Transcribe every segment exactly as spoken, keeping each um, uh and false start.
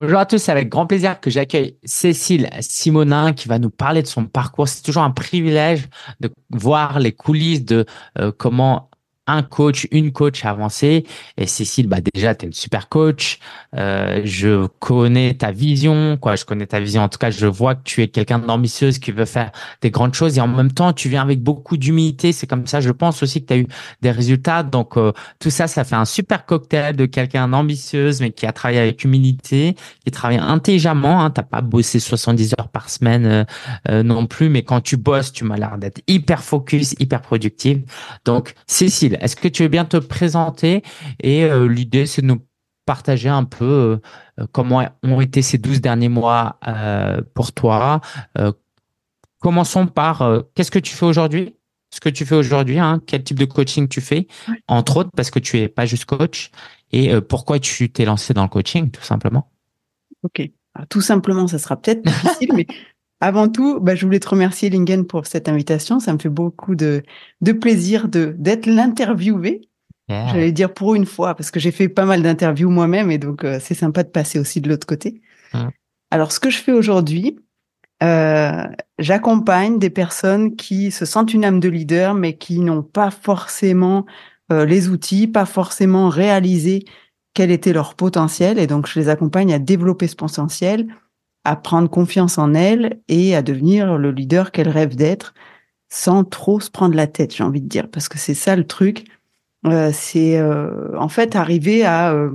Bonjour à tous, c'est avec grand plaisir que j'accueille Cécile Simonin qui va nous parler de son parcours. C'est toujours un privilège de voir les coulisses de euh, comment un coach, une coach a avancé. Et Cécile, bah déjà, tu es une super coach. Euh, je connais ta vision, quoi. Je connais ta vision. En tout cas, je vois que tu es quelqu'un d'ambitieuse qui veut faire des grandes choses et en même temps, tu viens avec beaucoup d'humilité. C'est comme ça, je pense aussi que tu as eu des résultats. Donc, euh, tout ça, ça fait un super cocktail de quelqu'un d'ambitieuse, mais qui a travaillé avec humilité, qui travaille intelligemment. Hein, t'as pas bossé soixante-dix heures par semaine euh, euh, non plus, mais quand tu bosses, tu m'as l'air d'être hyper focus, hyper productive. Donc, Cécile, est-ce que tu veux bien te présenter? Et euh, l'idée, c'est de nous partager un peu euh, comment ont été ces douze derniers mois euh, pour toi. Euh, commençons par euh, qu'est-ce que tu fais aujourd'hui? Ce que tu fais aujourd'hui, hein, quel type de coaching tu fais, Ouais. entre autres, parce que tu es pas juste coach, et euh, pourquoi tu t'es lancé dans le coaching, tout simplement. Ok. Alors, tout simplement, ça sera peut-être difficile, mais avant tout, bah, je voulais te remercier, Lingen, pour cette invitation. Ça me fait beaucoup de, de plaisir de, d'être l'interviewé. Yeah. J'allais dire pour une fois, parce que j'ai fait pas mal d'interviews moi-même, et donc euh, c'est sympa de passer aussi de l'autre côté. Mm. Alors, ce que je fais aujourd'hui, euh, j'accompagne des personnes qui se sentent une âme de leader, mais qui n'ont pas forcément euh, les outils, pas forcément réalisé quel était leur potentiel. Et donc, je les accompagne à développer ce potentiel, à prendre confiance en elles et à devenir le leader qu'elles rêvent d'être sans trop se prendre la tête, j'ai envie de dire. Parce que c'est ça le truc. Euh, c'est euh, en fait arriver à, euh,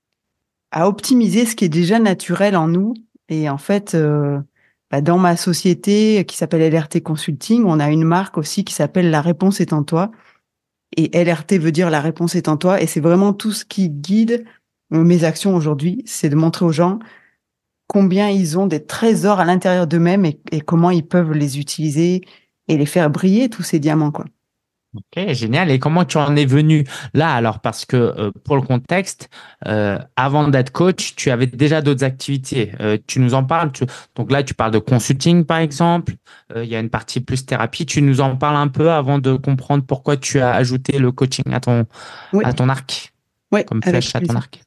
à optimiser ce qui est déjà naturel en nous. Et en fait, euh, bah, dans ma société qui s'appelle L R T Consulting, on a une marque aussi qui s'appelle La Réponse est en toi. Et L R T veut dire La Réponse est en toi. Et c'est vraiment tout ce qui guide euh, mes actions aujourd'hui. C'est de montrer aux gens combien ils ont des trésors à l'intérieur d'eux-mêmes et, et comment ils peuvent les utiliser et les faire briller, tous ces diamants, quoi. Ok, génial. Et comment tu en es venu là alors? Parce que euh, pour le contexte, euh, avant d'être coach, tu avais déjà d'autres activités. Euh, tu nous en parles. tu- Donc là, tu parles de consulting par exemple. Euh, il y a une partie plus thérapie. Tu nous en parles un peu avant de comprendre pourquoi tu as ajouté le coaching à ton Oui, à ton arc, oui, comme avec flèche à ton plaisir. arc.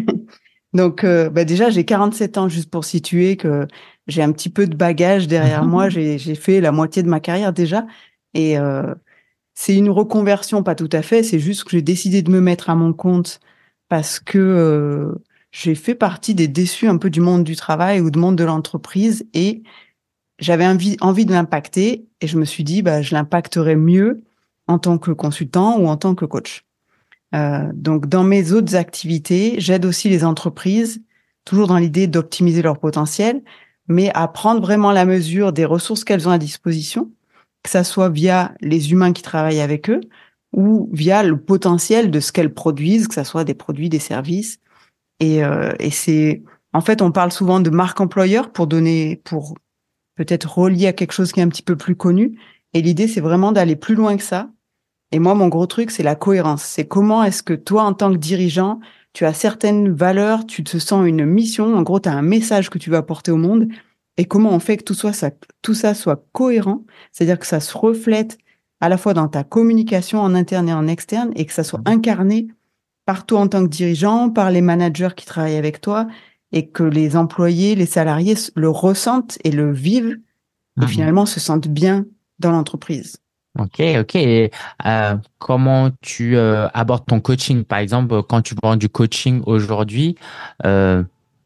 Donc, euh, bah déjà, j'ai quarante-sept ans, juste pour situer que j'ai un petit peu de bagage derrière moi. Mhm. J'ai, j'ai fait la moitié de ma carrière déjà. Et euh, c'est une reconversion, pas tout à fait. C'est juste que j'ai décidé de me mettre à mon compte parce que euh, j'ai fait partie des déçus un peu du monde du travail ou du monde de l'entreprise. Et j'avais envie, envie de l'impacter. Et je me suis dit, bah, je l'impacterai mieux en tant que consultant ou en tant que coach. Euh, donc, dans mes autres activités, j'aide aussi les entreprises, toujours dans l'idée d'optimiser leur potentiel, mais à prendre vraiment la mesure des ressources qu'elles ont à disposition, que ça soit via les humains qui travaillent avec eux ou via le potentiel de ce qu'elles produisent, que ça soit des produits, des services. Et, euh, et c'est, en fait, on parle souvent de marque employeur pour donner, pour peut-être relier à quelque chose qui est un petit peu plus connu. Et l'idée, c'est vraiment d'aller plus loin que ça. Et moi, mon gros truc, c'est la cohérence. C'est comment est-ce que toi, en tant que dirigeant, tu as certaines valeurs, tu te sens une mission, en gros, tu as un message que tu veux apporter au monde, et comment on fait que tout, soit, ça, tout ça soit cohérent, c'est-à-dire que ça se reflète à la fois dans ta communication en interne et en externe, et que ça soit incarné par toi en tant que dirigeant, par les managers qui travaillent avec toi, et que les employés, les salariés le ressentent et le vivent, et Mhm. finalement se sentent bien dans l'entreprise. Ok, ok. Et, euh, comment tu euh, abordes ton coaching? Par exemple, quand tu vends du coaching aujourd'hui, euh,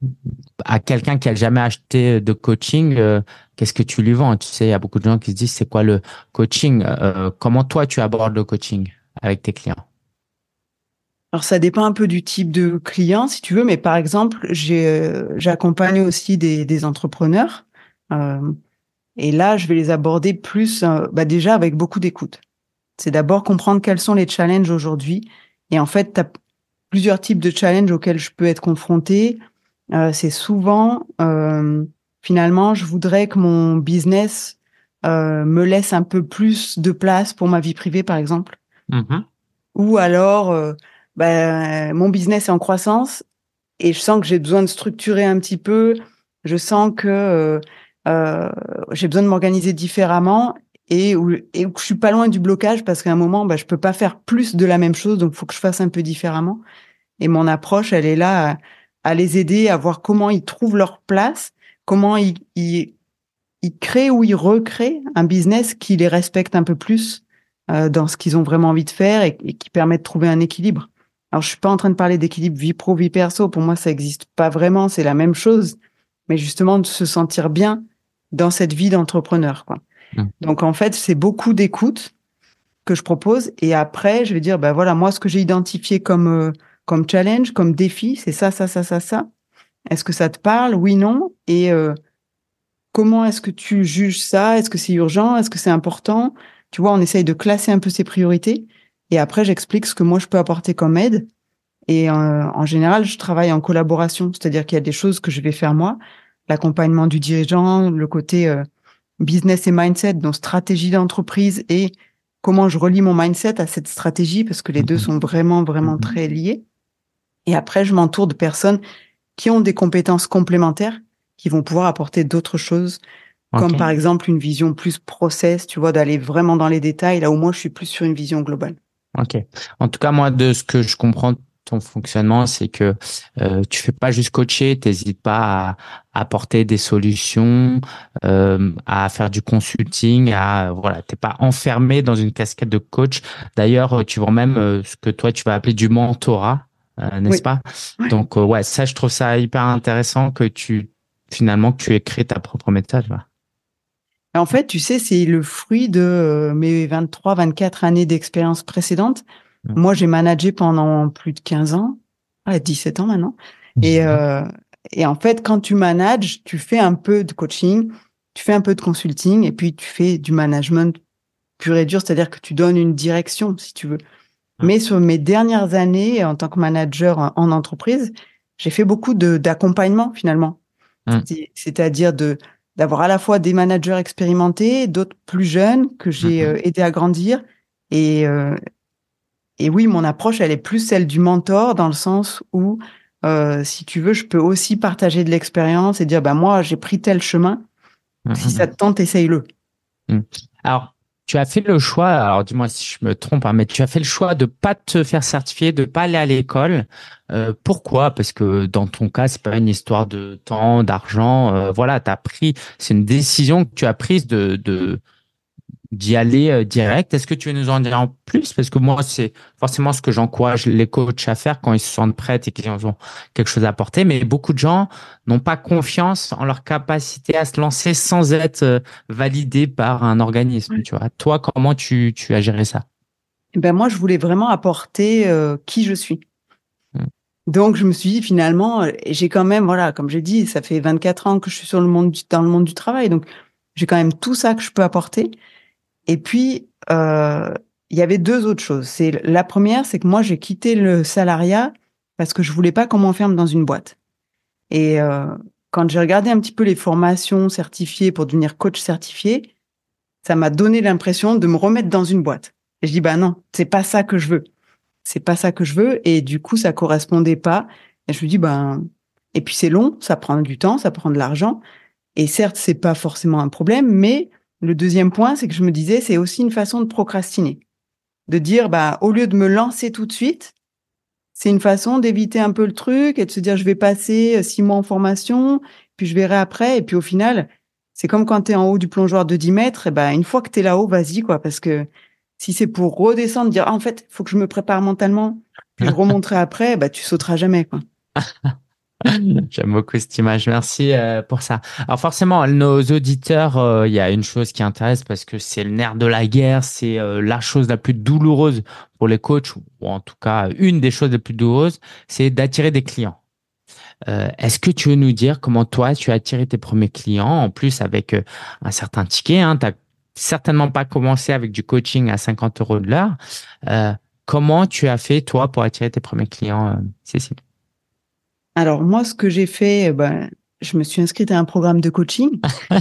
à quelqu'un qui a jamais acheté de coaching, euh, qu'est-ce que tu lui vends? Tu sais, il y a beaucoup de gens qui se disent, c'est quoi le coaching? Euh, comment toi, tu abordes le coaching avec tes clients? Alors, ça dépend un peu du type de client, si tu veux, mais par exemple, j'ai, euh, j'accompagne aussi des, des entrepreneurs. euh, et là, je vais les aborder plus, euh, bah déjà avec beaucoup d'écoute. C'est d'abord comprendre quels sont les challenges aujourd'hui. Et en fait, tu as plusieurs types de challenges auxquels je peux être confrontée. Euh, c'est souvent, euh, finalement, je voudrais que mon business euh, me laisse un peu plus de place pour ma vie privée, par exemple. Mhm. Ou alors, euh, ben, mon business est en croissance et je sens que j'ai besoin de structurer un petit peu. Je sens que euh, euh, j'ai besoin de m'organiser différemment et où, et où je suis pas loin du blocage parce qu'à un moment, ben, je peux pas faire plus de la même chose, donc il faut que je fasse un peu différemment. Et mon approche, elle est là à les aider à voir comment ils trouvent leur place, comment ils, ils, ils créent ou ils recréent un business qui les respecte un peu plus euh, dans ce qu'ils ont vraiment envie de faire et, et qui permet de trouver un équilibre. Alors, je suis pas en train de parler d'équilibre vie pro, vie perso. Pour moi, ça existe pas vraiment. C'est la même chose. Mais justement, de se sentir bien dans cette vie d'entrepreneur, quoi. Mmh. Donc, en fait, c'est beaucoup d'écoute que je propose. Et après, je vais dire, ben voilà, moi, ce que j'ai identifié comme, euh, comme challenge, comme défi, c'est ça, ça, ça, ça, ça. Est-ce que ça te parle? Oui, non. Et euh, comment est-ce que tu juges ça? Est-ce que c'est urgent? Est-ce que c'est important? Tu vois, on essaye de classer un peu ses priorités. Et après, j'explique ce que moi, je peux apporter comme aide. Et euh, en général, je travaille en collaboration. C'est-à-dire qu'il y a des choses que je vais faire moi. L'accompagnement du dirigeant, le côté euh, business et mindset, donc stratégie d'entreprise et comment je relie mon mindset à cette stratégie, parce que les deux sont vraiment, vraiment très liés. Et après, je m'entoure de personnes qui ont des compétences complémentaires, qui vont pouvoir apporter d'autres choses, comme Ok. par exemple une vision plus process, tu vois, d'aller vraiment dans les détails, là où moi, je suis plus sur une vision globale. Ok. En tout cas, moi, de ce que je comprends de ton fonctionnement, c'est que euh, tu fais pas juste coacher, t'hésites pas à, à apporter des solutions, euh, à faire du consulting, à voilà, t'es pas enfermé dans une casquette de coach. D'ailleurs, tu vends même euh, ce que toi tu vas appeler du mentorat, euh, n'est-ce Oui. pas? Ouais. Donc euh, ouais, ça, je trouve ça hyper intéressant que tu finalement que tu aies créé ta propre méthode. Là. En fait, tu sais, c'est le fruit de euh, mes vingt-trois, vingt-quatre années d'expérience précédentes. Mm. Moi, j'ai managé pendant plus de quinze ans, ouais, dix-sept ans maintenant. Et, Mhm. euh, et en fait, quand tu manages, tu fais un peu de coaching, tu fais un peu de consulting, et puis tu fais du management pur et dur, c'est-à-dire que tu donnes une direction, si tu veux. Ah. Mais sur mes dernières années, en tant que manager en, en entreprise, j'ai fait beaucoup de d'accompagnement finalement. Mm. C'est- C'est-à-dire de d'avoir à la fois des managers expérimentés, d'autres plus jeunes que j'ai Mhm. euh, aidé à grandir. Et, euh, et oui, mon approche, elle est plus celle du mentor dans le sens où, euh, si tu veux, je peux aussi partager de l'expérience et dire, bah moi, j'ai pris tel chemin. Si ça Mhm. te tente, essaye-le. Mm. Alors, tu as fait le choix, alors dis-moi si je me trompe, hein, mais tu as fait le choix de pas te faire certifier, de pas aller à l'école. Euh, pourquoi? Parce que dans ton cas, c'est pas une histoire de temps, d'argent. Euh, voilà, t'as pris, c'est une décision que tu as prise de, de, d'y aller euh, direct. Est-ce que tu veux nous en dire en plus? Parce que moi, c'est forcément ce que j'encourage les coachs à faire quand ils se sentent prêts et qu'ils ont quelque chose à apporter. Mais beaucoup de gens n'ont pas confiance en leur capacité à se lancer sans être euh, validés par un organisme. Ouais. Tu vois, toi, comment tu, tu as géré ça? Eh ben moi, je voulais vraiment apporter euh, qui je suis. Mm. Donc, je me suis dit, finalement, euh, j'ai quand même, voilà, comme j'ai dit, ça fait vingt-quatre ans que je suis sur le monde du, dans le monde du travail. Donc, j'ai quand même tout ça que je peux apporter. Et puis, euh, il y avait deux autres choses. C'est la première, c'est que moi, j'ai quitté le salariat parce que je voulais pas qu'on m'enferme dans une boîte. Et euh, quand j'ai regardé un petit peu les formations certifiées pour devenir coach certifié, ça m'a donné l'impression de me remettre dans une boîte. Et je dis, bah non, c'est pas ça que je veux. C'est pas ça que je veux. Et du coup, ça correspondait pas. Et je me dis, ben, et puis c'est long, ça prend du temps, ça prend de l'argent. Et certes, c'est pas forcément un problème, mais le deuxième point, c'est que je me disais, c'est aussi une façon de procrastiner. De dire, bah, au lieu de me lancer tout de suite, c'est une façon d'éviter un peu le truc et de se dire, je vais passer euh, six mois en formation, puis je verrai après. Et puis au final, c'est comme quand tu es en haut du plongeoir de dix mètres, et ben, une fois que tu es là-haut, vas-y, quoi. Parce que si c'est pour redescendre, dire, ah, en fait, il faut que je me prépare mentalement, puis je remonterai après, bah, tu sauteras jamais, quoi. J'aime beaucoup cette image. Merci euh, pour ça. Alors forcément, nos auditeurs, euh, il y a une chose qui intéresse parce que c'est le nerf de la guerre, c'est euh, la chose la plus douloureuse pour les coachs, ou en tout cas une des choses les plus douloureuses, c'est d'attirer des clients. Euh, est-ce que tu veux nous dire comment toi, tu as attiré tes premiers clients, en plus avec euh, un certain ticket, hein, tu n'as certainement pas commencé avec du coaching à cinquante euros de l'heure. Euh, comment tu as fait, toi, pour attirer tes premiers clients, euh, Cécile? Alors, moi, ce que j'ai fait, ben, je me suis inscrite à un programme de coaching.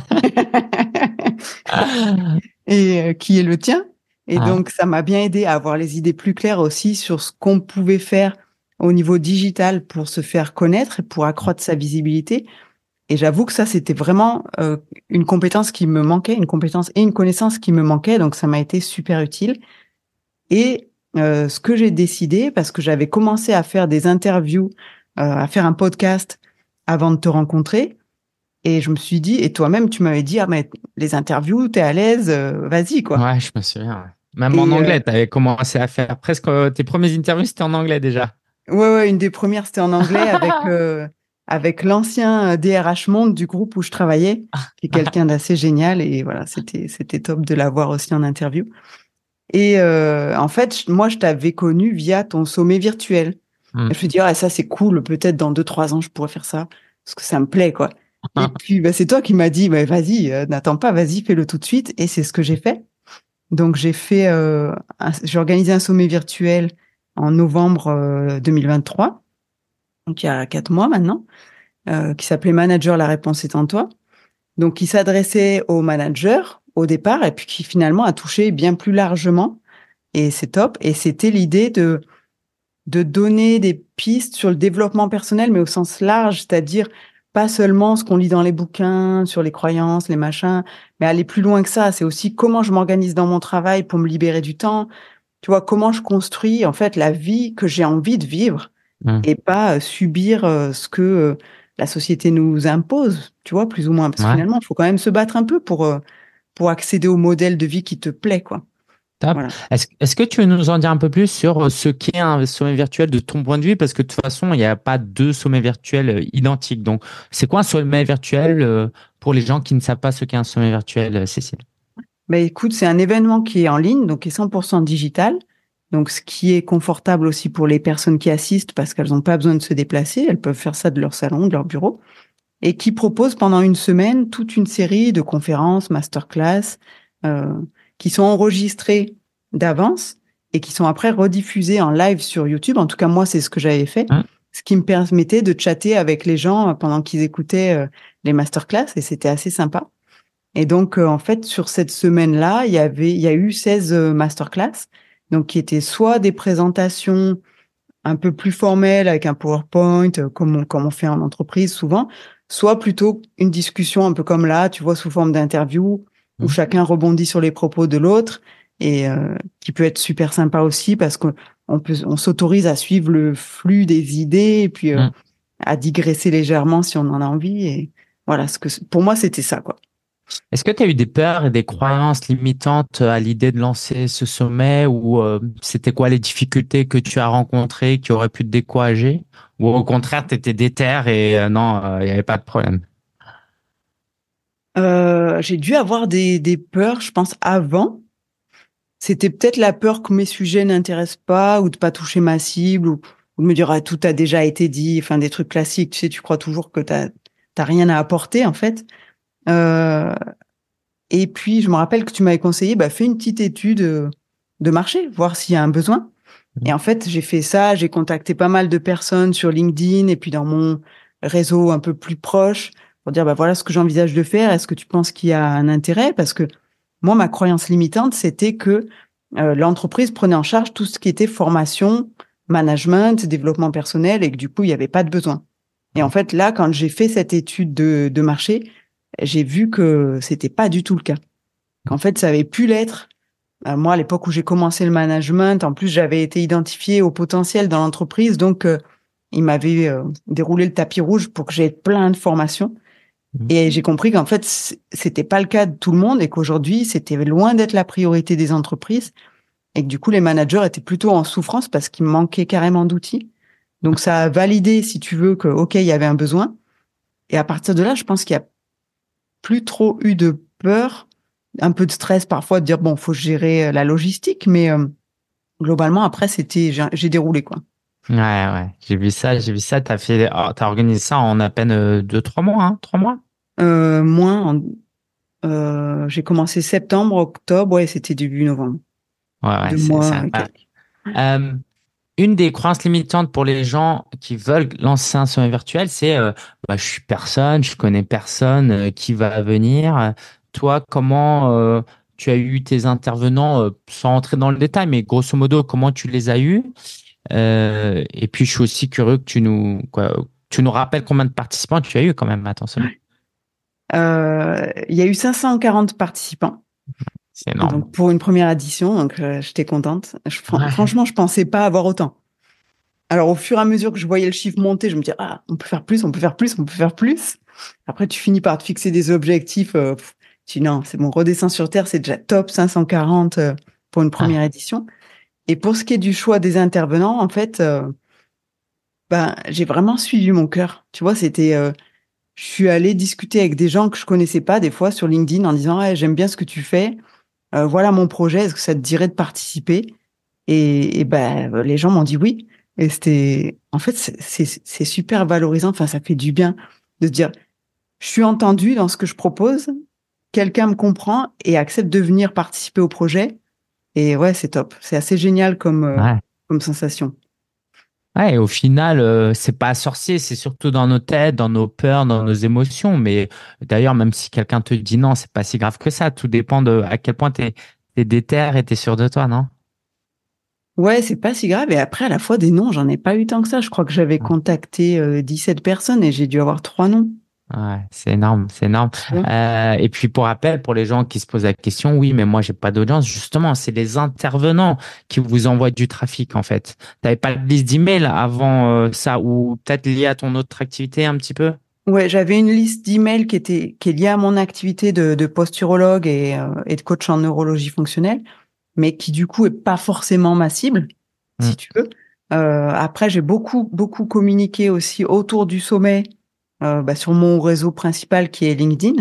et euh, qui est le tien. Et Ah, donc, ça m'a bien aidé à avoir les idées plus claires aussi sur ce qu'on pouvait faire au niveau digital pour se faire connaître et pour accroître sa visibilité. Et j'avoue que ça, c'était vraiment euh, une compétence qui me manquait, une compétence et une connaissance qui me manquait. Donc, ça m'a été super utile. Et euh, ce que j'ai décidé, parce que j'avais commencé à faire des interviews à faire un podcast avant de te rencontrer. Et je me suis dit, et toi-même, tu m'avais dit, ah, mais les interviews, t'es à l'aise, euh, vas-y, quoi. Ouais, je me souviens. Ouais. Même en Et euh, anglais, tu avais commencé à faire presque euh, tes premières interviews, c'était en anglais déjà. ouais, ouais, une des premières, c'était en anglais avec, euh, avec l'ancien D R H Monde du groupe où je travaillais, qui est quelqu'un d'assez génial. Et voilà, c'était, c'était top de l'avoir aussi en interview. Et euh, en fait, je- moi, je t'avais connu via ton sommet virtuel. Hmm. Et je me suis dit, ah, ça, c'est cool. Peut-être dans deux, trois ans, je pourrais faire ça. Parce que ça me plaît, quoi. Et puis, bah, c'est toi qui m'as dit, bah, vas-y, euh, n'attends pas, vas-y, fais-le tout de suite. Et c'est ce que j'ai fait. Donc, j'ai fait, euh, un- j'ai organisé un sommet virtuel en novembre euh, deux mille vingt-trois, donc il y a quatre mois maintenant, euh, qui s'appelait Manager, la réponse est en toi. Donc, qui s'adressait aux managers au départ et puis qui finalement a touché bien plus largement. Et c'est top. Et c'était l'idée de de donner des pistes sur le développement personnel, mais au sens large, c'est-à-dire pas seulement ce qu'on lit dans les bouquins, sur les croyances, les machins, mais aller plus loin que ça. C'est aussi comment je m'organise dans mon travail pour me libérer du temps. Tu vois, comment je construis en fait la vie que j'ai envie de vivre Hmm. et pas euh, subir euh, ce que euh, la société nous impose, tu vois, plus ou moins. Parce que Ouais. finalement, il faut quand même se battre un peu pour, euh, pour accéder au modèle de vie qui te plaît, quoi. Top. Voilà. Est-ce, est-ce que tu veux nous en dire un peu plus sur euh, ce qu'est un sommet virtuel de ton point de vue? Parce que de toute façon, il n'y a pas deux sommets virtuels euh, identiques. Donc, c'est quoi un sommet virtuel euh, pour les gens qui ne savent pas ce qu'est un sommet virtuel, euh, Cécile? Ben écoute, c'est un événement qui est en ligne, donc qui est cent pour cent digital. Donc, ce qui est confortable aussi pour les personnes qui assistent parce qu'elles n'ont pas besoin de se déplacer. Elles peuvent faire ça de leur salon, de leur bureau. Et qui propose pendant une semaine toute une série de conférences, masterclass, euh, qui sont enregistrées d'avance et qui sont après rediffusées en live sur YouTube. En tout cas, moi, c'est ce que j'avais fait. Hein. Ce qui me permettait de chatter avec les gens pendant qu'ils écoutaient euh, les masterclass et c'était assez sympa. Et donc, euh, en fait, sur cette semaine-là, il y avait, il y a eu seize euh, masterclass, donc qui étaient soit des présentations un peu plus formelles avec un PowerPoint, euh, comme on, comme on fait en entreprise souvent, soit plutôt une discussion un peu comme là, tu vois, sous forme d'interview, où Hmm. chacun rebondit sur les propos de l'autre, et euh, qui peut être super sympa aussi parce qu'on on peut, on s'autorise à suivre le flux des idées et puis euh, Hmm. à digresser légèrement si on en a envie. Et voilà, ce que pour moi c'était ça, quoi. Est-ce que tu as eu des peurs et des croyances limitantes à l'idée de lancer ce sommet ou euh, c'était quoi les difficultés que tu as rencontrées qui auraient pu te décourager? Ou au contraire, tu étais déter et euh, non, euh, il n'y avait pas de problème. Euh, j'ai dû avoir des, des peurs, je pense, avant. C'était peut-être la peur que mes sujets n'intéressent pas ou de pas toucher ma cible ou, ou de me dire, ah, tout a déjà été dit, enfin, des trucs classiques. Tu sais, tu crois toujours que t'as, t'as rien à apporter, en fait. Euh, et puis, je me rappelle que tu m'avais conseillé, bah, fais une petite étude euh, de marché, voir s'il y a un besoin. Et en fait, j'ai fait ça, j'ai contacté pas mal de personnes sur LinkedIn et puis dans mon réseau un peu plus proche pour dire, bah, voilà ce que j'envisage de faire. Est-ce que tu penses qu'il y a un intérêt? Parce que moi, ma croyance limitante, c'était que euh, l'entreprise prenait en charge tout ce qui était formation, management, développement personnel et que du coup, il n'y avait pas de besoin. Et en fait, là, quand j'ai fait cette étude de, de marché, j'ai vu que c'était pas du tout le cas. Qu'en fait, ça avait pu l'être. Euh, moi, à l'époque où j'ai commencé le management, en plus, j'avais été identifié au potentiel dans l'entreprise, donc euh, il m'avait euh, déroulé le tapis rouge pour que j'aie plein de formations. Et j'ai compris qu'en fait, c- c'était pas le cas de tout le monde et qu'aujourd'hui, c'était loin d'être la priorité des entreprises et que du coup, les managers étaient plutôt en souffrance parce qu'il manquait carrément d'outils. Donc, ça a validé, si tu veux, que, OK, il y avait un besoin. Et à partir de là, je pense qu'il y a plus trop eu de peur, un peu de stress parfois de dire, bon, faut gérer euh, la logistique, mais euh, globalement, après, c'était, j'ai j'ai déroulé, quoi. Ouais, ouais, j'ai vu ça, j'ai vu ça. T'as fait, oh, t'as organisé ça en à peine euh, deux, trois mois, hein, trois mois? Euh, moins, en- euh, j'ai commencé septembre, octobre, ouais, c'était début novembre. Ouais, ouais, Deux c'est, c'est mois et incroyable. quelques. Euh, une des croyances limitantes pour les gens qui veulent lancer un sommet virtuel, c'est euh, bah, je suis personne, je connais personne, euh, qui va venir. Toi, comment euh, tu as eu tes intervenants, euh, sans entrer dans le détail, mais grosso modo, comment tu les as eus? Euh, et puis, je suis aussi curieux que tu nous, quoi, tu nous rappelles combien de participants tu as eu quand même à ton sommet. Euh, il y a eu cinq cent quarante participants, C'est énorme. donc pour une première édition, donc euh, j'étais contente. Je- fran- Ouais. franchement, je pensais pas avoir autant. Alors, au fur et à mesure que je voyais le chiffre monter, je me disais, ah, on peut faire plus, on peut faire plus, on peut faire plus. Après, tu finis par te fixer des objectifs. Euh, pff, tu dis, non, c'est bon, redescends sur Terre, c'est déjà top cinq cent quarante euh, pour une Ouais, première édition. Et pour ce qui est du choix des intervenants, en fait, euh, ben, j'ai vraiment suivi mon cœur. Tu vois, c'était, euh, je suis allée discuter avec des gens que je connaissais pas, des fois, sur LinkedIn, en disant, ouais, j'aime bien ce que tu fais. Euh, voilà mon projet. Est-ce que ça te dirait de participer? Et, et ben, les gens m'ont dit oui. Et c'était, en fait, c'est c'est- c'est super valorisant. Enfin, ça fait du bien de se dire, je suis entendu dans ce que je propose, quelqu'un me comprend et accepte de venir participer au projet. Et ouais, c'est top. C'est assez génial comme, euh, ouais. comme sensation. Ouais, et au final, euh, c'est pas sorcier, c'est surtout dans nos têtes, dans nos peurs, dans nos émotions. Mais d'ailleurs, même si quelqu'un te dit non, c'est pas si grave que ça. Tout dépend de à quel point tu es déter et tu es sûr de toi, non? Ouais, c'est pas si grave. Et après, à la fois, des noms, j'en ai pas eu tant que ça. Je crois que j'avais contacté euh, dix-sept personnes et j'ai dû avoir trois noms. Ouais, c'est énorme, c'est énorme. Tu vois. Euh, et puis pour rappel, pour les gens qui se posent la question, oui, mais moi j'ai pas d'audience. Justement, c'est les intervenants qui vous envoient du trafic en fait. T'avais pas de liste d'emails avant euh, ça, ou peut-être lié à ton autre activité un petit peu? Ouais, j'avais une liste d'emails qui était qui est liée à mon activité de, de posturologue et, euh, et de coach en neurologie fonctionnelle, mais qui du coup est pas forcément ma cible, Hmm. si tu veux. Euh, après, j'ai beaucoup beaucoup communiqué aussi autour du sommet euh, bah, sur mon réseau principal qui est LinkedIn,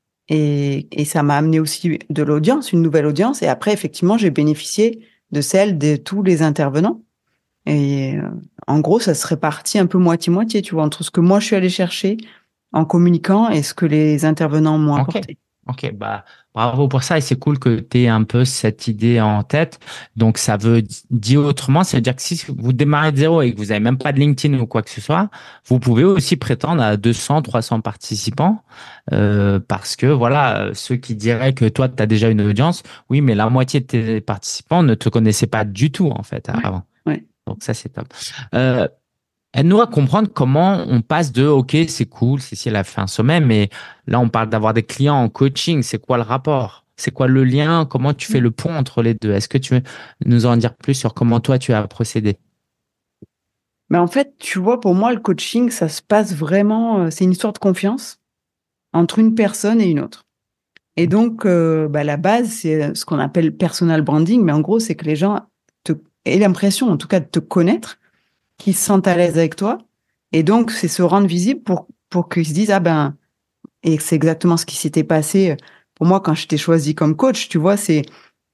et, et ça m'a amené aussi de l'audience, une nouvelle audience. Et après, effectivement, j'ai bénéficié de celle de tous les intervenants. Et euh, en gros, ça se répartit un peu moitié-moitié, tu vois, entre ce que moi je suis allée chercher en communiquant et ce que les intervenants m'ont Ok, apporté. ok, bah bravo pour ça et c'est cool que tu aies un peu cette idée en tête. Donc ça veut di- dire autrement, ça veut dire que si vous démarrez de zéro et que vous n'avez même pas de LinkedIn ou quoi que ce soit, vous pouvez aussi prétendre à deux cents, trois cents participants euh, parce que voilà, euh, ceux qui diraient que toi tu as déjà une audience, oui, mais la moitié de tes participants ne te connaissaient pas du tout en fait Ouais, avant. ouais. Donc ça c'est top. Euh, Aide-nous à comprendre comment on passe de OK, c'est cool, Cécile a fait un sommet, mais là, on parle d'avoir des clients en coaching. C'est quoi le rapport? C'est quoi le lien? Comment tu fais le pont entre les deux? Est-ce que tu veux nous en dire plus sur comment toi, tu as procédé? Mais en fait, tu vois, pour moi, le coaching, ça se passe vraiment, euh, c'est une histoire de confiance entre une personne et une autre. Et donc, euh, bah, la base, c'est ce qu'on appelle personal branding, mais en gros, c'est que les gens te, aient l'impression, en tout cas, de te connaître, qu'ils se sentent à l'aise avec toi. Et donc, c'est se rendre visible pour, pour qu'ils se disent, ah ben, et c'est exactement ce qui s'était passé pour moi quand je t'ai choisi comme coach. Tu vois, c'est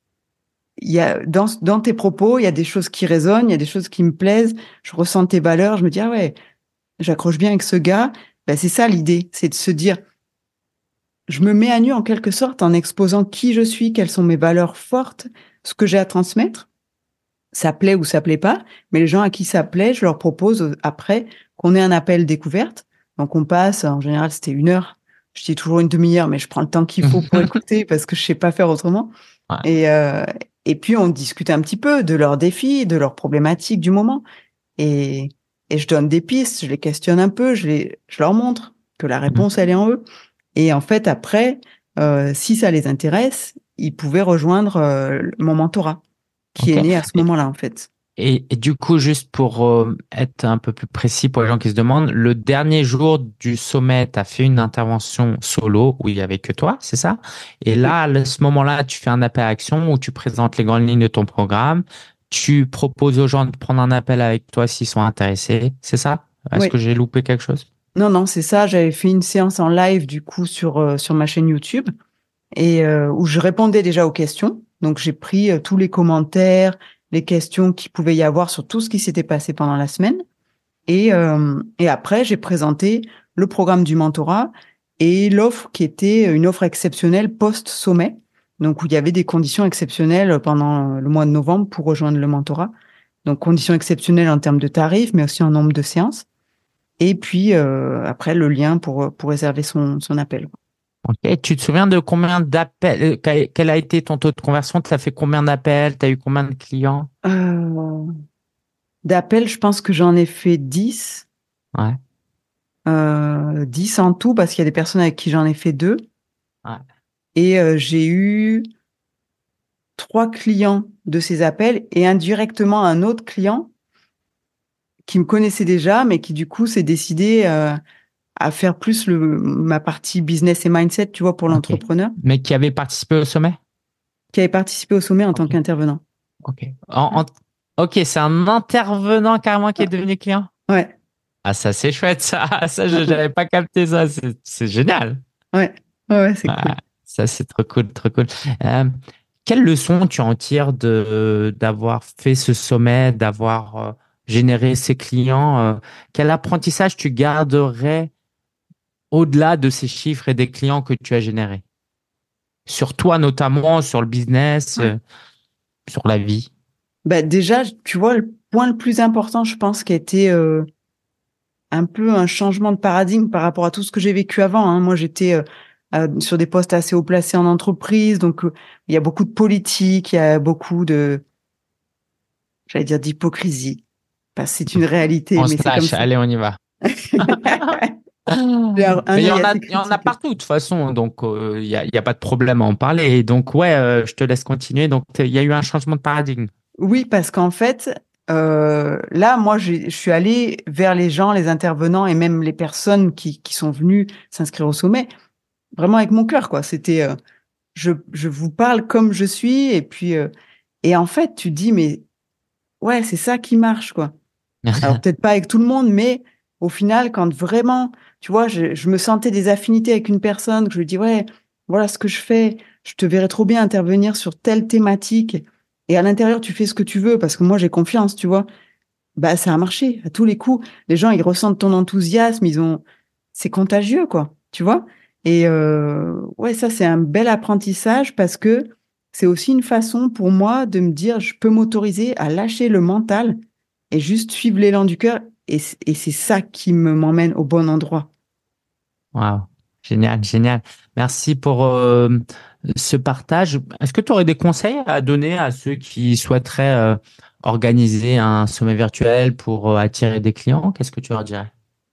il y a dans dans tes propos, il y a des choses qui résonnent, il y a des choses qui me plaisent. Je ressens tes valeurs. Je me dis ah ouais, j'accroche bien avec ce gars. Ben, c'est ça l'idée, c'est de se dire je me mets à nu en quelque sorte en exposant qui je suis, quelles sont mes valeurs fortes, ce que j'ai à transmettre. Ça plaît ou ça plaît pas, mais les gens à qui ça plaît, je leur propose euh, après qu'on ait un appel découverte. Donc on passe, en général c'était une heure. Je dis toujours une demi-heure, mais je prends le temps qu'il faut pour écouter parce que je sais pas faire autrement. Ouais. Et, euh, et puis on discute un petit peu de leurs défis, de leurs problématiques du moment. Et, et je donne des pistes, je les questionne un peu, je, les, je leur montre que la réponse, elle est en eux. Et en fait, après, euh, si ça les intéresse, ils pouvaient rejoindre euh, mon mentorat, qui OK. est né à ce Et, moment-là, en fait. et- et du coup, juste pour euh, être un peu plus précis pour les gens qui se demandent, le dernier jour du sommet, tu as fait une intervention solo où il n'y avait que toi, c'est ça? Et Oui, là, à ce moment-là, tu fais un appel à action où tu présentes les grandes lignes de ton programme. Tu proposes aux gens de prendre un appel avec toi s'ils sont intéressés, c'est ça? Est-ce que oui. j'ai loupé quelque chose? Non, non, c'est ça. J'avais fait une séance en live, du coup, sur, euh, sur ma chaîne YouTube et euh, où je répondais déjà aux questions. Donc, j'ai pris euh, tous les commentaires, les questions qu'il pouvait y avoir sur tout ce qui s'était passé pendant la semaine. Et, euh, et après, j'ai présenté le programme du mentorat et l'offre qui était une offre exceptionnelle post-sommet. Donc, où il y avait des conditions exceptionnelles pendant le mois de novembre pour rejoindre le mentorat. Donc, conditions exceptionnelles en termes de tarifs, mais aussi en nombre de séances. Et puis, euh, après, le lien pour, pour réserver son, son appel. Ok. Tu te souviens de combien d'appels, euh, quel quel a été ton taux de conversion? Tu as fait combien d'appels? Tu as eu combien de clients? Euh, D'appels, je pense que j'en ai fait dix, Ouais. euh, dix en tout, parce qu'il y a des personnes avec qui j'en ai fait deux. Ouais. Et euh, j'ai eu trois clients de ces appels et indirectement un autre client qui me connaissait déjà, mais qui du coup s'est décidé euh, à faire plus le, ma partie business et mindset, tu vois, pour Ok. l'entrepreneur, Mais qui avait participé au sommet? qui avait participé au sommet en tant Ok. qu'intervenant. Ok. En- en- ok, c'est un intervenant carrément qui est devenu client? Ouais, Ah, ça, c'est chouette, ça. Ça, je ouais, n'avais pas capté ça. C'est c'est génial. ouais, ouais, ouais, c'est Ah, cool. ça, c'est trop cool, trop cool. Euh, quelle leçon tu en tires de d'avoir fait ce sommet, d'avoir euh, généré ces clients? euh, quel apprentissage tu garderais au-delà de ces chiffres et des clients que tu as générés? Sur toi notamment, sur le business, Ouais. euh, sur la vie. Bah, déjà, tu vois, le point le plus important, je pense, qui a été euh, un peu un changement de paradigme par rapport à tout ce que j'ai vécu avant. Hein. Moi, j'étais euh, euh, sur des postes assez haut placés en entreprise, donc euh, il y a beaucoup de politique, il y a beaucoup de, j'allais dire d'hypocrisie. Parce que c'est une réalité, On se mais c'est comme lâche, ça. allez, on y va. J'ai un, un Mais il y œil en a, assez il y en a critique. partout de toute façon, donc euh, il n'y a, il y a pas de problème à en parler. Et donc, ouais, euh, je te laisse continuer. Donc, il y a eu un changement de paradigme. Oui, parce qu'en fait, euh, là, moi, j'ai- je suis allée vers les gens, les intervenants et même les personnes qui, qui sont venues s'inscrire au sommet, vraiment avec mon cœur, quoi. C'était, euh, je, je vous parle comme je suis, et puis, euh, et en fait, tu dis, mais ouais, c'est ça qui marche, quoi. Alors peut-être pas avec tout le monde, mais au final, quand vraiment, tu vois, je, je me sentais des affinités avec une personne, que je lui dis, ouais, voilà ce que je fais, je te verrais trop bien intervenir sur telle thématique. Et à l'intérieur, tu fais ce que tu veux, parce que moi, j'ai confiance, tu vois. Bah, ça a marché à tous les coups. Les gens, ils ressentent ton enthousiasme, ils ont, c'est contagieux, quoi, tu vois. Et euh, ouais, ça, c'est un bel apprentissage parce que c'est aussi une façon pour moi de me dire, je peux m'autoriser à lâcher le mental et juste suivre l'élan du cœur. Et, c- et c'est ça qui me m'emmène au bon endroit. Waouh, génial, génial. Merci pour euh, ce partage. Est-ce que tu aurais des conseils à donner à ceux qui souhaiteraient euh, organiser un sommet virtuel pour euh, attirer des clients? Qu'est-ce que tu leur dirais?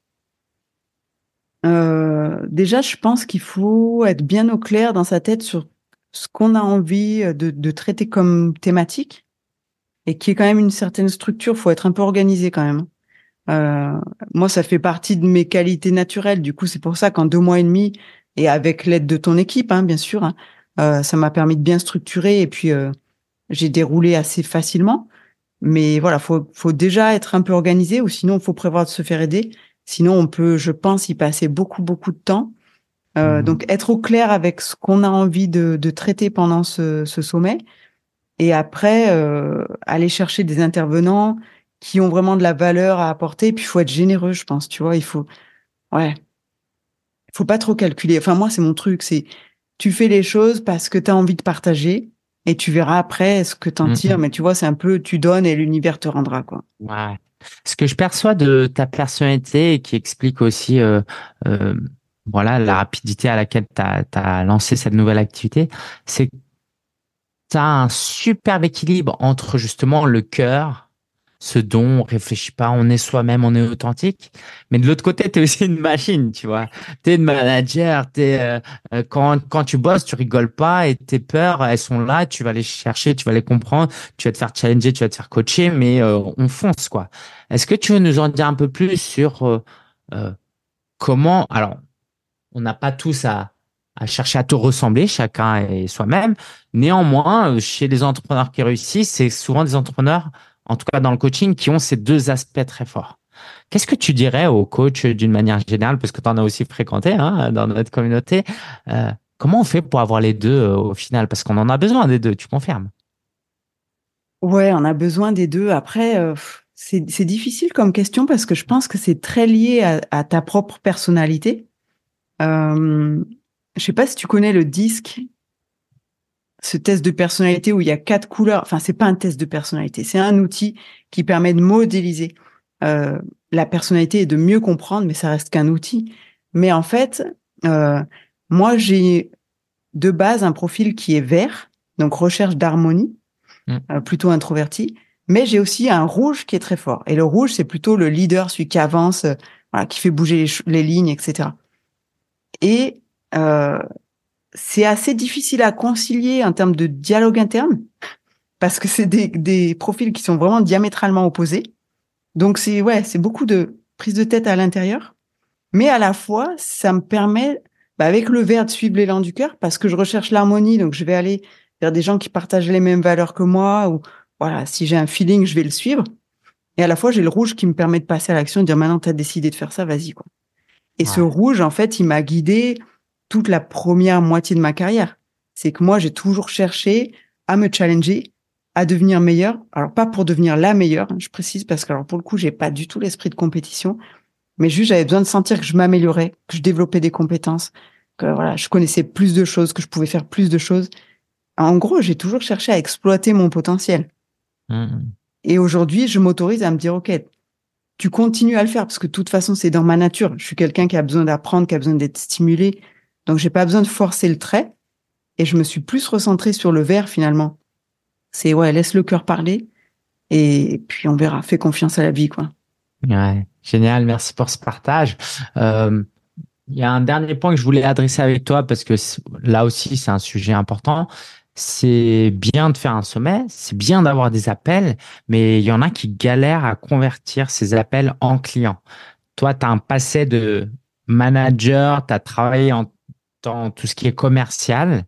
Euh, déjà, je pense qu'il faut être bien au clair dans sa tête sur ce qu'on a envie de, de traiter comme thématique et qui est quand même une certaine structure. Faut être un peu organisé quand même. Euh, Moi, ça fait partie de mes qualités naturelles. Du coup, c'est pour ça qu'en deux mois et demi, et avec l'aide de ton équipe, hein, bien sûr, hein, euh, ça m'a permis de bien structurer et puis euh, j'ai déroulé assez facilement. Mais voilà, faut, faut déjà être un peu organisé ou sinon, il faut prévoir de se faire aider. Sinon, on peut, je pense, y passer beaucoup, beaucoup de temps. Euh, Mhm. donc, être au clair avec ce qu'on a envie de, de traiter pendant ce, ce sommet. Et après, euh, aller chercher des intervenants qui ont vraiment de la valeur à apporter. Puis, il faut être généreux, je pense, tu vois. Il faut, ouais, il faut pas trop calculer. Enfin, moi, c'est mon truc. C'est, tu fais les choses parce que tu as envie de partager et tu verras après ce que t'en tires. Mhm. Mais tu vois, c'est un peu, tu donnes et l'univers te rendra, quoi. Ouais. Ce que je perçois de ta personnalité et qui explique aussi euh, euh, voilà, la rapidité à laquelle tu as lancé cette nouvelle activité, c'est que tu as un superbe équilibre entre justement le cœur, ce dont on réfléchit pas, on est soi-même, on est authentique. Mais de l'autre côté, tu es aussi une machine, tu vois. Tu es une manager, t'es, euh, euh, quand, quand tu bosses, tu rigoles pas et tes peurs, elles sont là, tu vas les chercher, tu vas les comprendre, tu vas te faire challenger, tu vas te faire coacher, mais euh, on fonce, quoi. Est-ce que tu veux nous en dire un peu plus sur euh, euh, comment, alors, on n'a pas tous à, à chercher à tout ressembler, chacun et soi-même. Néanmoins, euh, chez les entrepreneurs qui réussissent, c'est souvent des entrepreneurs, en tout cas dans le coaching, qui ont ces deux aspects très forts. Qu'est-ce que tu dirais aux coachs d'une manière générale, parce que tu en as aussi fréquenté hein, dans notre communauté, euh, comment on fait pour avoir les deux euh, au final? Parce qu'on en a besoin des deux, tu confirmes? Ouais, on a besoin des deux. Après, euh, pff, c'est, c'est difficile comme question parce que je pense que c'est très lié à, à ta propre personnalité. Euh, je sais pas si tu connais le disque, ce test de personnalité où il y a quatre couleurs. Enfin, c'est pas un test de personnalité, c'est un outil qui permet de modéliser euh, la personnalité et de mieux comprendre, mais ça reste qu'un outil. Mais en fait, euh, moi, j'ai de base un profil qui est vert, donc recherche d'harmonie, Mm. euh, plutôt introverti. Mais j'ai aussi un rouge qui est très fort. Et le rouge, c'est plutôt le leader, celui qui avance, euh, voilà, qui fait bouger les, ch- les lignes, et cetera. Et euh, c'est assez difficile à concilier en termes de dialogue interne, parce que c'est des, des profils qui sont vraiment diamétralement opposés. Donc, c'est, ouais, c'est beaucoup de prise de tête à l'intérieur. Mais à la fois, ça me permet, bah, avec le vert, de suivre l'élan du cœur parce que je recherche l'harmonie. Donc, je vais aller vers des gens qui partagent les mêmes valeurs que moi ou voilà, si j'ai un feeling, je vais le suivre. Et à la fois, j'ai le rouge qui me permet de passer à l'action et de dire maintenant, tu as décidé de faire ça, vas-y, quoi. Et ce Ouais. rouge, en fait, il m'a guidé toute la première moitié de ma carrière. C'est que moi, j'ai toujours cherché à me challenger, à devenir meilleur. Alors, pas pour devenir la meilleure, hein, je précise, parce que alors, pour le coup, j'ai pas du tout l'esprit de compétition, mais juste, j'avais besoin de sentir que je m'améliorais, que je développais des compétences, que voilà, je connaissais plus de choses, que je pouvais faire plus de choses. En gros, j'ai toujours cherché à exploiter mon potentiel. Mhm. Et aujourd'hui, je m'autorise à me dire, OK, tu continues à le faire parce que de toute façon, c'est dans ma nature. Je suis quelqu'un qui a besoin d'apprendre, qui a besoin d'être stimulé. Donc, j'ai pas besoin de forcer le trait. Et je me suis plus recentrée sur le vert finalement. C'est, ouais, laisse le cœur parler et puis on verra. Fais confiance à la vie, quoi. Ouais, génial, merci pour ce partage. Euh, il y a un dernier point que je voulais adresser avec toi parce que c- là aussi c'est un sujet important. C'est bien de faire un sommet, c'est bien d'avoir des appels, mais il y en a qui galèrent à convertir ces appels en clients. Toi, tu as un passé de manager, tu as travaillé en, dans tout ce qui est commercial.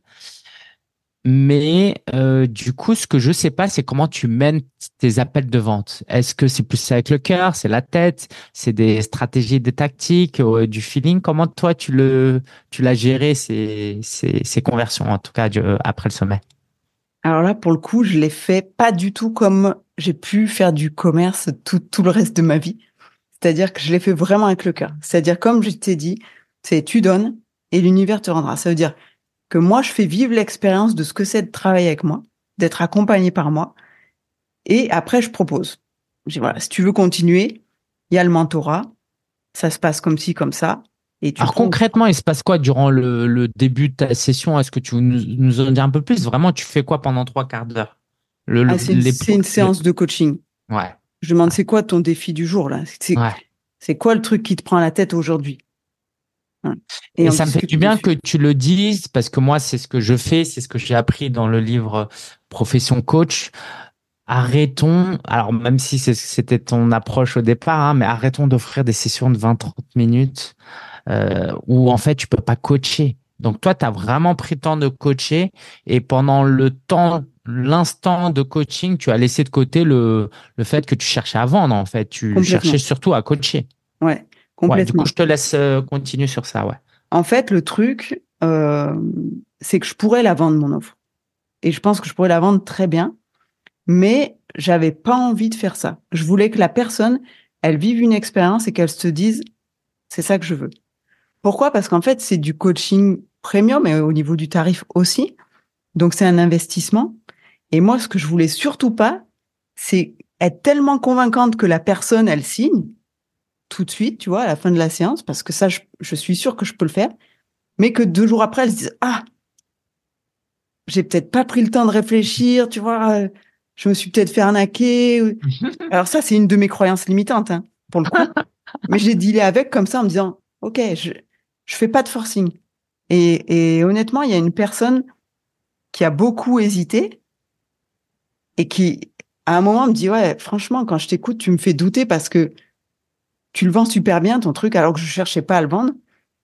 Mais euh, du coup, ce que je sais pas, c'est comment tu mènes tes appels de vente. Est-ce que c'est plus avec le cœur, c'est la tête, c'est des stratégies, des tactiques, euh, du feeling? Comment toi tu le tu l'as géré ces, ces, ces conversions, en tout cas du- euh, après le sommet? Alors là, pour le coup, je l'ai fait pas du tout comme j'ai pu faire du commerce tout, tout le reste de ma vie. C'est-à-dire que je l'ai fait vraiment avec le cœur. C'est-à-dire, comme je t'ai dit, c'est tu donnes et l'univers te rendra. Ça veut dire que moi, je fais vivre l'expérience de ce que c'est de travailler avec moi, d'être accompagné par moi. Et après, je propose. Je dis, voilà, si tu veux continuer, il y a le mentorat. Ça se passe comme ci, comme ça. Et tu Alors prends. concrètement, il se passe quoi durant le, le début de ta session? Est-ce que tu veux nous, nous en dire un peu plus? Vraiment, tu fais quoi pendant trois quarts d'heure? Le, le- Ah, c'est une, les, c'est une le- séance de coaching. ouais, Je demande, c'est quoi ton défi du jour, là? C'est, ouais. c'est quoi le truc qui te prend la tête aujourd'hui? Voilà. Et Et on ça me fait du discute bien que dessus. tu le dises parce que moi, c'est ce que je fais, c'est ce que j'ai appris dans le livre Profession Coach. Arrêtons, alors même si c'est- c'était ton approche au départ, hein, mais arrêtons d'offrir des sessions de vingt trente minutes euh, où en fait tu peux pas coacher. Donc toi, tu as vraiment pris le temps de coacher et pendant le temps, l'instant de coaching, tu as laissé de côté le, le fait que tu cherchais à vendre en fait. Tu cherchais Complètement. surtout à coacher. Ouais, Ouais, du coup, complètement. je te laisse euh, continuer sur ça, ouais. En fait, le truc, euh, c'est que je pourrais la vendre, mon offre. Et je pense que je pourrais la vendre très bien, mais j'avais pas envie de faire ça. Je voulais que la personne, elle vive une expérience et qu'elle se dise, c'est ça que je veux. Pourquoi? Parce qu'en fait, c'est du coaching premium et au niveau du tarif aussi. Donc, c'est un investissement. Et moi, ce que je voulais surtout pas, c'est être tellement convaincante que la personne, elle signe tout de suite, tu vois, à la fin de la séance, parce que ça, je, je suis sûre que je peux le faire, mais que deux jours après, elle se dise, ah, j'ai peut-être pas pris le temps de réfléchir, tu vois, euh, je me suis peut-être fait arnaquer. Alors ça, c'est une de mes croyances limitantes, hein, pour le coup. Mais j'ai dealé avec comme ça en me disant, OK, je, je fais pas de forcing. Et, et honnêtement, il y a une personne qui a beaucoup hésité et qui, à un moment, me dit, ouais, franchement, quand je t'écoute, tu me fais douter parce que tu le vends super bien, ton truc, alors que je cherchais pas à le vendre.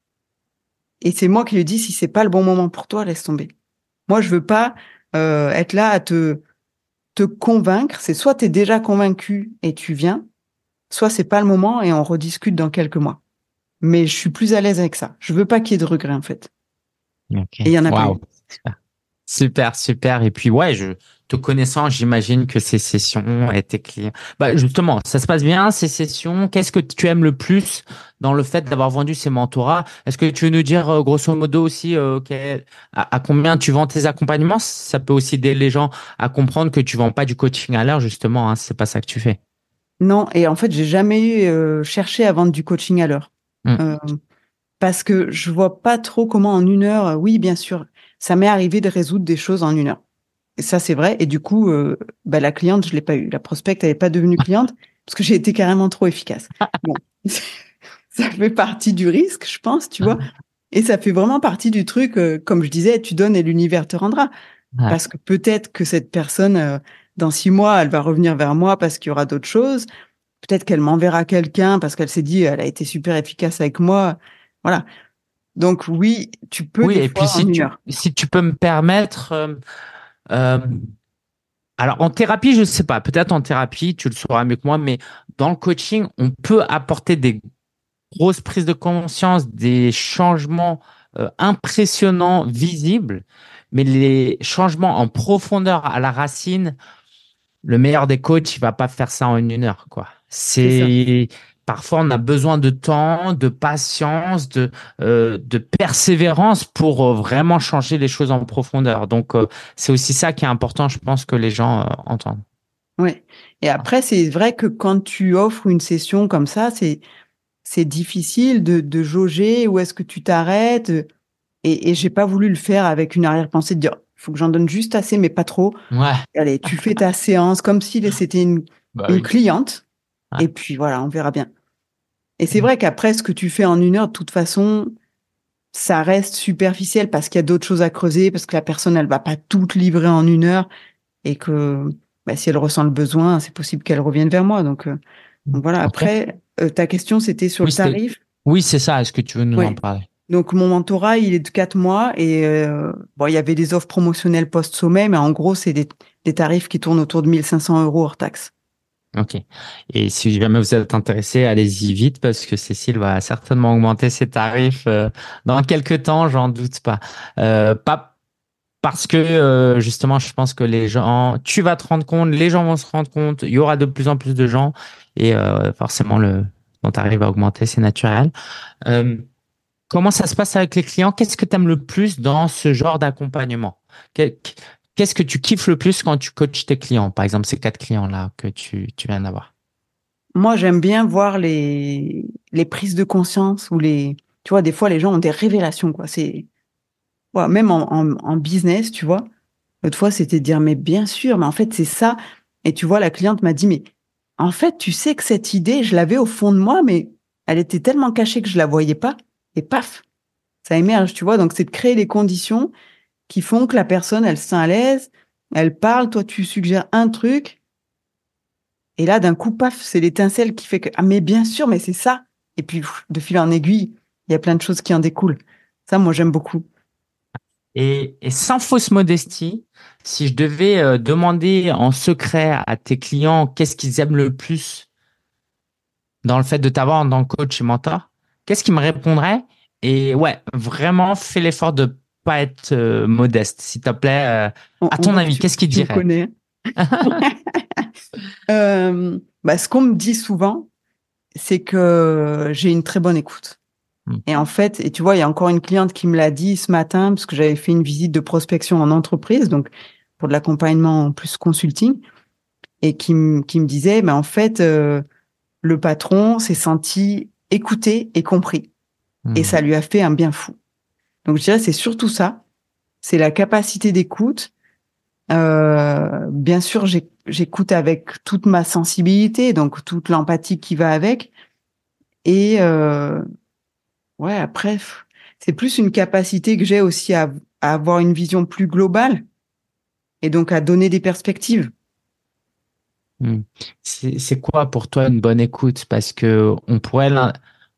Et c'est moi qui lui dis, si c'est pas le bon moment pour toi, laisse tomber. Moi, je veux pas euh, être là à te, te convaincre. C'est soit tu es déjà convaincu et tu viens, soit c'est pas le moment et on rediscute dans quelques mois. Mais je suis plus à l'aise avec ça. Je veux pas qu'il y ait de regrets, en fait. Ok. Et il y en a pas Waouh. eu. Super, super. Et puis, ouais, je te connaissant, j'imagine que ces sessions étaient clients. Bah, justement, ça se passe bien, ces sessions. Qu'est-ce que tu aimes le plus dans le fait d'avoir vendu ces mentorats? Est-ce que tu veux nous dire, euh, grosso modo aussi, euh, quel- à, à combien tu vends tes accompagnements? Ça peut aussi aider les gens à comprendre que tu vends pas du coaching à l'heure, justement, hein, c'est pas ça que tu fais. Non, et en fait, j'ai jamais euh, cherché à vendre du coaching à l'heure. Hmm. Euh, parce que je vois pas trop comment en une heure, euh, oui, bien sûr, ça m'est arrivé de résoudre des choses en une heure. Et ça, c'est vrai. Et du coup, euh, bah, la cliente, je l'ai pas eu. La prospecte, elle n'est pas devenue cliente parce que j'ai été carrément trop efficace. Bon, ça fait partie du risque, je pense, tu vois. Et ça fait vraiment partie du truc, euh, comme je disais, tu donnes et l'univers te rendra. Ouais. Parce que peut-être que cette personne, euh, dans six mois, elle va revenir vers moi parce qu'il y aura d'autres choses. peut-être qu'elle m'enverra quelqu'un parce qu'elle s'est dit, elle a été super efficace avec moi. Voilà. Donc oui, tu peux Oui, des et puis fois en si une tu heure. si tu peux me permettre, euh, euh, alors en thérapie, je ne sais pas, peut-être en thérapie, tu le sauras mieux que moi, mais dans le coaching, on peut apporter des grosses prises de conscience, des changements euh, impressionnants, visibles, mais les changements en profondeur à la racine, le meilleur des coachs, il va pas faire ça en une heure, quoi. C'est ça. C'est parfois on a besoin de temps, de patience, de euh, de persévérance pour euh, vraiment changer les choses en profondeur. Donc euh, c'est aussi ça qui est important, je pense que les gens euh, entendent. Ouais. Et après, c'est vrai que quand tu offres une session comme ça, c'est c'est difficile de, de jauger où est-ce que tu t'arrêtes. Et, et j'ai pas voulu le faire avec une arrière-pensée de dire, faut que j'en donne juste assez, mais pas trop. Ouais, Allez, tu fais ta séance comme si c'était une, bah une oui. cliente. Ouais. Et puis voilà, on verra bien. Et c'est vrai qu'après, ce que tu fais en une heure, de toute façon, ça reste superficiel parce qu'il y a d'autres choses à creuser, parce que la personne, elle va pas tout te livrer en une heure et que bah, si elle ressent le besoin, c'est possible qu'elle revienne vers moi. Donc, euh, donc voilà. Ok. Après, euh, ta question, c'était sur Oui, le c'était. tarif. Oui, c'est ça. Est-ce que tu veux nous en Ouais. parler? Donc mon mentorat, il est de quatre mois et euh, bon, il y avait des offres promotionnelles post-sommet, mais en gros, c'est des, des tarifs qui tournent autour de mille cinq cents euros hors taxe. Ok. Et si jamais vous êtes intéressé, allez-y vite parce que Cécile va certainement augmenter ses tarifs euh, dans quelques temps, j'en doute pas. Euh, pas parce que euh, justement, je pense que les gens, tu vas te rendre compte, les gens vont se rendre compte, il y aura de plus en plus de gens et euh, forcément le ton tarif va augmenter, c'est naturel. Euh, Comment ça se passe avec les clients? Qu'est-ce que tu aimes le plus dans ce genre d'accompagnement? Que- Qu'est-ce que tu kiffes le plus quand tu coaches tes clients? Par exemple, ces quatre clients-là que tu, tu viens d'avoir. Moi, j'aime bien voir les, les prises de conscience ou les, tu vois, des fois, les gens ont des révélations, quoi. C'est, ouais, même en, en, en business, tu vois. L'autre fois, c'était de dire, mais bien sûr, mais en fait, c'est ça. Et tu vois, la cliente m'a dit, mais en fait, tu sais que cette idée, je l'avais au fond de moi, mais elle était tellement cachée que je la voyais pas. Et paf, ça émerge, tu vois. Donc, c'est de créer les conditions qui font que la personne, elle se sent à l'aise, elle parle, toi, tu suggères un truc, et là, d'un coup, paf, c'est l'étincelle qui fait que, ah, mais bien sûr, mais c'est ça. Et puis, pff, de fil en aiguille, il y a plein de choses qui en découlent. Ça, moi, j'aime beaucoup. Et, et sans fausse modestie, si je devais euh, demander en secret à tes clients qu'est-ce qu'ils aiment le plus dans le fait de t'avoir en tant que coach et mentor, qu'est-ce qu'ils me répondraient? Et ouais, vraiment, fais l'effort de pas être euh, modeste, s'il te plaît. Euh, On, à on ton voit que avis, tu, qu'est-ce qu'ils tu me diraient? connais. Euh, bah, ce qu'on me dit souvent, c'est que j'ai une très bonne écoute. Hmm. Et en fait, et tu vois, il y a encore une cliente qui me l'a dit ce matin, parce que j'avais fait une visite de prospection en entreprise, donc pour de l'accompagnement en plus consulting, et qui, me- qui me disait, mais en fait, euh, le patron s'est senti écouté et compris. Et Hmm. ça lui a fait un bien fou. Donc je dirais, c'est surtout ça, c'est la capacité d'écoute. Euh, bien sûr, j'ai- j'écoute avec toute ma sensibilité, donc toute l'empathie qui va avec. Et euh, ouais, après, pff, c'est plus une capacité que j'ai aussi à, à avoir une vision plus globale et donc à donner des perspectives. Hmm. C'est c'est quoi pour toi une bonne écoute? Parce que on pourrait, l'in-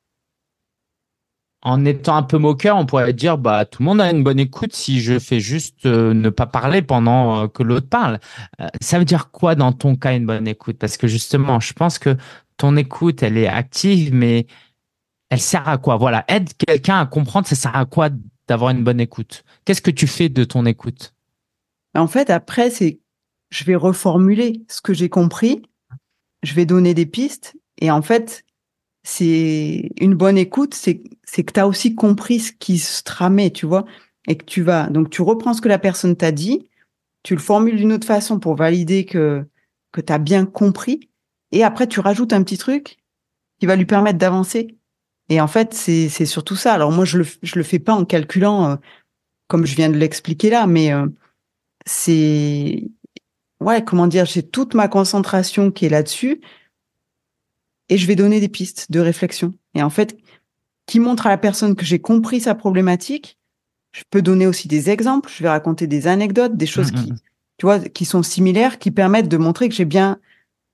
en étant un peu moqueur, on pourrait dire, bah, tout le monde a une bonne écoute si je fais juste euh, ne pas parler pendant euh, que l'autre parle. Euh, ça veut dire quoi dans ton cas une bonne écoute? Parce que justement, je pense que ton écoute, elle est active, mais elle sert à quoi? Voilà, aide quelqu'un à comprendre, ça sert à quoi d'avoir une bonne écoute? Qu'est-ce que tu fais de ton écoute? En fait, après, c'est, je vais reformuler ce que j'ai compris, je vais donner des pistes et en fait, c'est une bonne écoute, c'est c'est que tu as aussi compris ce qui se tramait, tu vois, et que tu vas donc tu reprends ce que la personne t'a dit, tu le formules d'une autre façon pour valider que que tu as bien compris et après tu rajoutes un petit truc qui va lui permettre d'avancer. Et en fait, c'est c'est surtout ça. Alors moi je le je le fais pas en calculant euh, comme je viens de l'expliquer là, mais euh, c'est ouais, comment dire, j'ai toute ma concentration qui est là-dessus et je vais donner des pistes de réflexion. Et en fait, qui montre à la personne que j'ai compris sa problématique. Je peux donner aussi des exemples, je vais raconter des anecdotes, des choses Hum, hum, qui, hum. tu vois, qui sont similaires, qui permettent de montrer que j'ai bien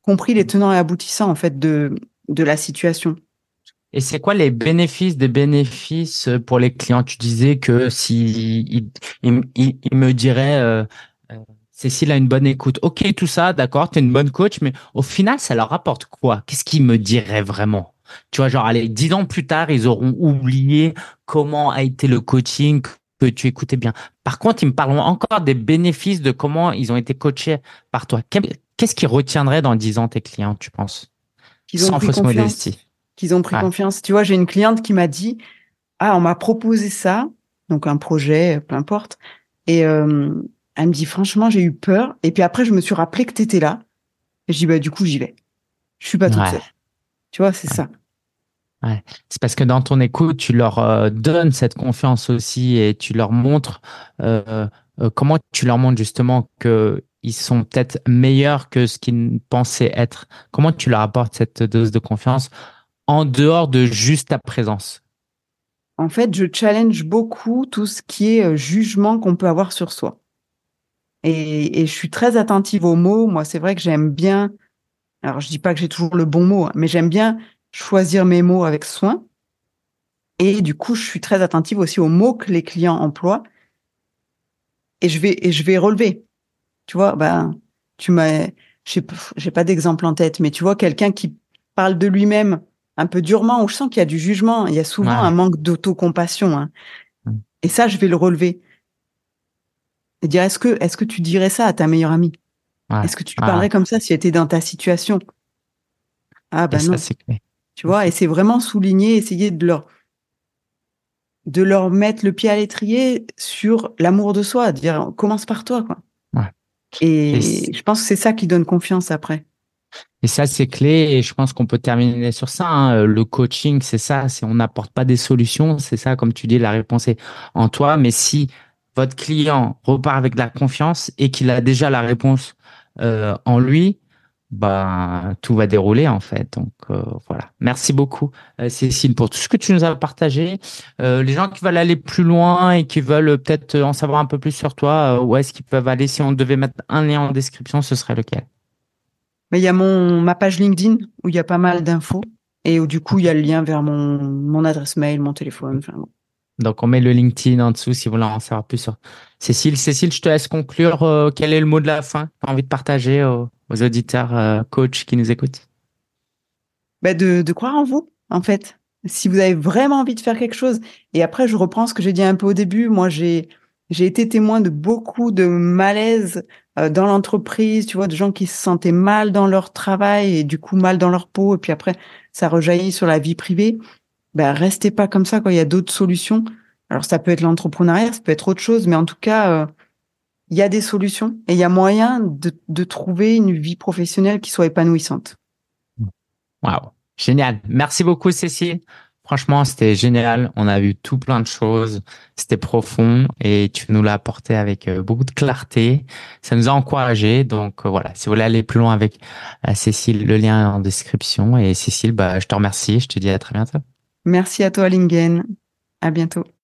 compris les tenants et aboutissants en fait de de la situation. Et c'est quoi les bénéfices des bénéfices pour les clients? Tu disais que si il, il, il- il me dirait euh, euh, Cécile a une bonne écoute. Ok, tout ça, d'accord, tu es une bonne coach, mais au final, ça leur rapporte quoi? Qu'est-ce qu'ils me diraient vraiment? Tu vois, genre, allez, dix ans plus tard, ils auront oublié comment a été le coaching que tu écoutais bien. Par contre, ils me parleront encore des bénéfices de comment ils ont été coachés par toi. Qu'est- Qu'est-ce qui retiendrait dans dix ans tes clients, tu penses? Qu'ils ont Sans pris fausse confiance, modestie. qu'ils ont pris Ouais. confiance. Tu vois, j'ai une cliente qui m'a dit, ah, on m'a proposé ça, donc un projet, peu importe. Et euh, elle me dit, franchement, j'ai eu peur. Et puis après, je me suis rappelé que tu étais là. Et je dis, bah, du coup, j'y vais. Je suis pas toute Ouais. seule. Tu vois, c'est Ouais. ça. Ouais. C'est parce que dans ton écoute, tu leur euh, donnes cette confiance aussi et tu leur montres euh, euh, comment tu leur montres justement que ils sont peut-être meilleurs que ce qu'ils pensaient être. Comment tu leur apportes cette dose de confiance en dehors de juste ta présence. En fait, je challenge beaucoup tout ce qui est euh, jugement qu'on peut avoir sur soi. Et, et je suis très attentive aux mots. Moi, c'est vrai que j'aime bien, alors je dis pas que j'ai toujours le bon mot, hein, mais j'aime bien choisir mes mots avec soin. Et du coup, je suis très attentive aussi aux mots que les clients emploient et je vais, et je vais relever. Tu vois, ben, tu m'as, j'ai, j'ai pas d'exemple en tête, mais tu vois, quelqu'un qui parle de lui-même un peu durement, où je sens qu'il y a du jugement, il y a souvent un Ouais. manque d'autocompassion, hein. Et ça, je vais le relever et dire, est-ce que, est-ce que tu dirais ça à ta meilleure amie? Ouais. Est-ce que tu lui Ouais. parlerais comme ça si elle était dans ta situation? Ah, Et ben ça, non. c'est clé. Tu vois, et c'est vraiment souligner, essayer de leur, de leur mettre le pied à l'étrier sur l'amour de soi, dire, commence par toi, quoi. Ouais. Et, Et je pense que c'est ça qui donne confiance après. Et ça, c'est clé. Et je pense qu'on peut terminer sur ça, hein. Le coaching, c'est ça. C'est on n'apporte pas des solutions. C'est ça, comme tu dis, la réponse est en toi. Mais si votre client repart avec de la confiance et qu'il a déjà la réponse euh, en lui, bah, tout va dérouler en fait. Donc euh, voilà. Merci beaucoup, euh, Cécile, pour tout ce que tu nous as partagé. Euh, les gens qui veulent aller plus loin et qui veulent peut-être en savoir un peu plus sur toi, euh, où est-ce qu'ils peuvent aller? Si on devait mettre un lien en description, ce serait lequel? Mais il y a mon, ma page LinkedIn où il y a pas mal d'infos et où du coup, il y a le lien vers mon, mon adresse mail, mon téléphone. Enfin, bon. Donc, on met le LinkedIn en dessous si vous voulez en savoir plus sur Cécile. Cécile, je te laisse conclure. Euh, quel est le mot de la fin que tu as envie de partager aux, aux auditeurs, euh, coachs qui nous écoutent? Bah, de, de croire en vous, en fait. Si vous avez vraiment envie de faire quelque chose. Et après, je reprends ce que j'ai dit un peu au début. Moi, j'ai, j'ai été témoin de beaucoup de malaise euh, dans l'entreprise, tu vois, de gens qui se sentaient mal dans leur travail et du coup mal dans leur peau. Et puis après, ça rejaillit sur la vie privée. Ben, restez pas comme ça quand il y a d'autres solutions. Alors, ça peut être l'entrepreneuriat, ça peut être autre chose, mais en tout cas, euh, il y a des solutions et il y a moyen de, de trouver une vie professionnelle qui soit épanouissante. Waouh, génial. Merci beaucoup, Cécile. Franchement, c'était génial. On a vu tout plein de choses. C'était profond et tu nous l'as apporté avec euh, beaucoup de clarté. Ça nous a encouragés. Donc euh, voilà, si vous voulez aller plus loin avec euh, Cécile, le lien est en description. Et Cécile, bah, je te remercie. Je te dis à très bientôt. Merci à toi, Lingen. À bientôt.